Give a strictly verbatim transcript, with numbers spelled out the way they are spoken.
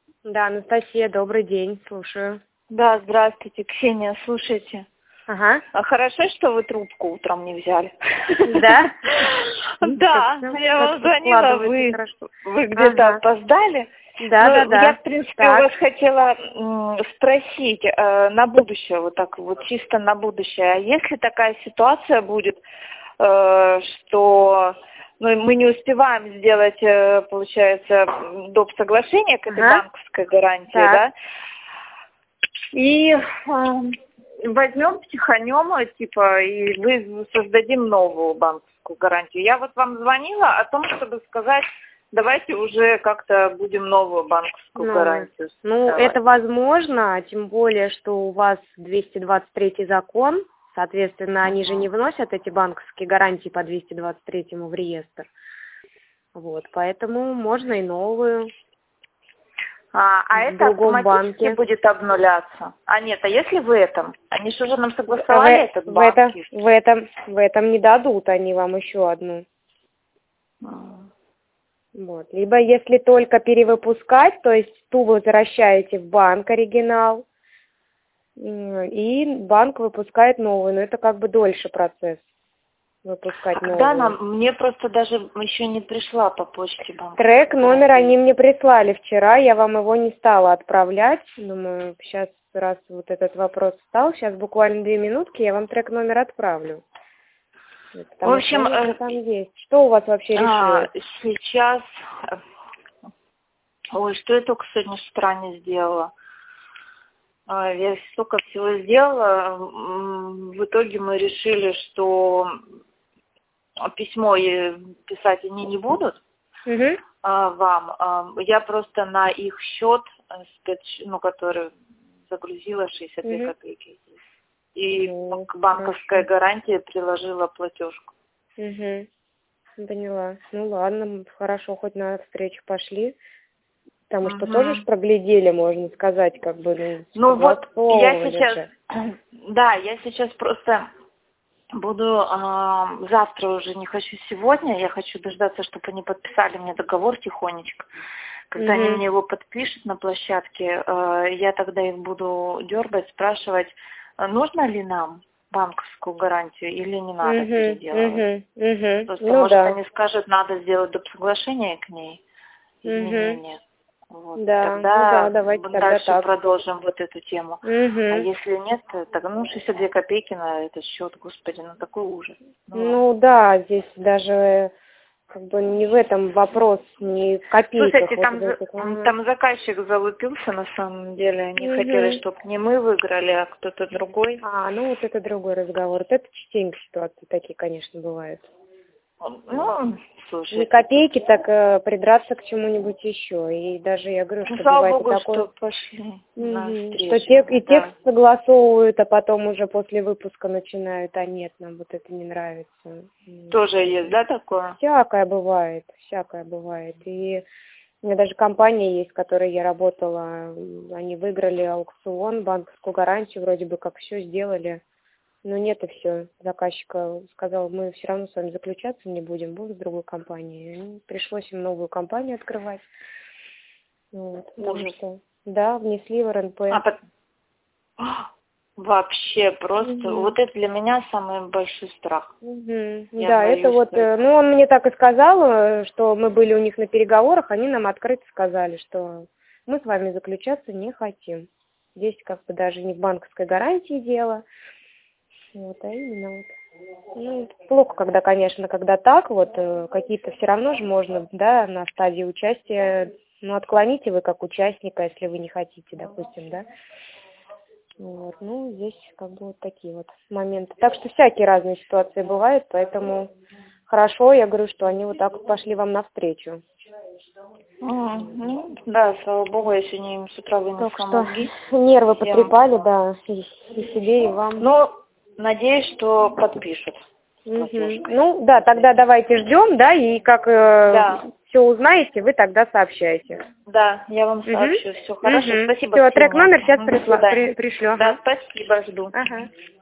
Да, Анастасия, добрый день, слушаю. Да, здравствуйте, Ксения, слушайте. Ага. А хорошо, что вы трубку утром не взяли. Да? Да, я вам звонила, вы вы где-то опоздали. Да, да, да. Я, в принципе, у вас хотела спросить на будущее, вот так вот, чисто на будущее. А если такая ситуация будет, что ну, мы не успеваем сделать, получается, доп. Соглашение к этой Ага. банковской гарантии, Так. да? И э, возьмем, психанем, типа, и вы создадим новую банковскую гарантию. Я вот вам звонила о том, чтобы сказать, давайте уже как-то будем новую банковскую Ну, гарантию ну, создавать. это возможно, тем более, что у вас двести двадцать третий закон, соответственно, они же не вносят эти банковские гарантии по двести двадцать третьему в реестр. Вот, поэтому можно и новую. А, а в это другом автоматически банке. будет обнуляться? А нет, а если в этом? Они же уже нам согласовали в, этот в, банк. это, в, этом, в этом не дадут они вам еще одну. Вот. Либо если только перевыпускать, то есть ту возвращаете в банк оригинал, и банк выпускает новую, но это как бы дольше процесс выпускать А когда новую. нам, мне просто даже еще не пришла по почте банк. Трек номер они мне прислали вчера, я вам его не стала отправлять. Думаю, сейчас, раз вот этот вопрос встал, сейчас буквально две минутки, я вам трек номер отправлю. Потому В общем, что он там есть. Что у вас вообще решилось? А, сейчас, ой, что я только сегодня с утра не сделала. А, я столько всего сделала. В итоге мы решили, что письмо писать они не будут. Угу. А, вам. А, я просто на их счет, ну, который загрузила шестьдесят две Угу. копейки. И Ну, банковская хорошо. гарантия приложила платежку. Угу. Поняла. Ну ладно, хорошо, хоть на встречу пошли. Потому что Угу. тоже ж проглядели, можно сказать, как бы, ну, Ну вот я согласовывали сейчас, же. да, я сейчас просто буду, э, завтра уже не хочу сегодня, я хочу дождаться, чтобы они подписали мне договор тихонечко. Когда Угу. они мне его подпишут на площадке, э, я тогда их буду дергать, спрашивать, а нужно ли нам банковскую гарантию или не надо Угу. переделывать. Угу. Угу. Просто, Ну может, да. они скажут, надо сделать доп. Соглашение к ней, изменения. Угу. Вот. Да, ну да, Тогда давайте тогда дальше так. продолжим вот эту тему. А Угу. если нет, то тогда ну шестьдесят две копейки на этот счет, господи, ну такой ужас. Ну, Ну да, здесь даже как бы не в этом вопрос, не в копейках. слушайте, Вот там, в за- этих, ага. там заказчик залупился на самом деле. Они Угу. хотели, чтобы не мы выиграли, а кто-то другой. А, ну вот это другой разговор. Вот это частенько ситуации такие, конечно, бывают. Ну, Не слушайте. копейки, так э, придраться к чему-нибудь еще. И даже я говорю, Ну, что слава бывает и богу, такое, что пошли угу, на что встречу. те, и Да. текст согласовывают, а потом уже после выпуска начинают, а нет, нам вот это не нравится. Тоже есть, да, такое? Всякое бывает, всякое бывает. И у меня даже компания есть, в которой я работала, они выиграли аукцион, банковскую гарантию, вроде бы как все сделали. Но нет, и все. Заказчика сказал, мы все равно с вами заключаться не будем, будем с другой компанией. Ну, пришлось им новую компанию открывать. Вот, потому Ужас. что, да, внесли в эр эн пэ. А, под... Вообще просто, Угу. вот это для меня самый большой страх. Угу. Я Да, боюсь, это вот, что это... ну, он мне так и сказал, что мы были у них на переговорах, они нам открыто сказали, что мы с вами заключаться не хотим. Здесь как бы даже не в банковской гарантии дело. Вот, а именно вот. Ну, плохо, когда, конечно, когда так, вот, какие-то все равно же можно, да, на стадии участия, ну, отклоните вы как участника, если вы не хотите, допустим, да. Вот, ну, здесь как бы вот такие вот моменты. Так что всякие разные ситуации бывают, поэтому хорошо, я говорю, что они вот так вот пошли вам навстречу. Mm, ну, да, слава богу, я сегодня им с утра вынесла мозги. Нервы Всем. потрепали, да, и, и себе, и вам. Ну, надеюсь, что подпишут. Угу. Ну, да, тогда давайте ждем, да, и как э, Да. все узнаете, вы тогда сообщаете. Да, я вам сообщу. Угу. Все хорошо. Угу. Спасибо, Все, Ксения. трек номер сейчас До пришла, свидания. при, пришлю. Да, Ага. спасибо, жду. Ага.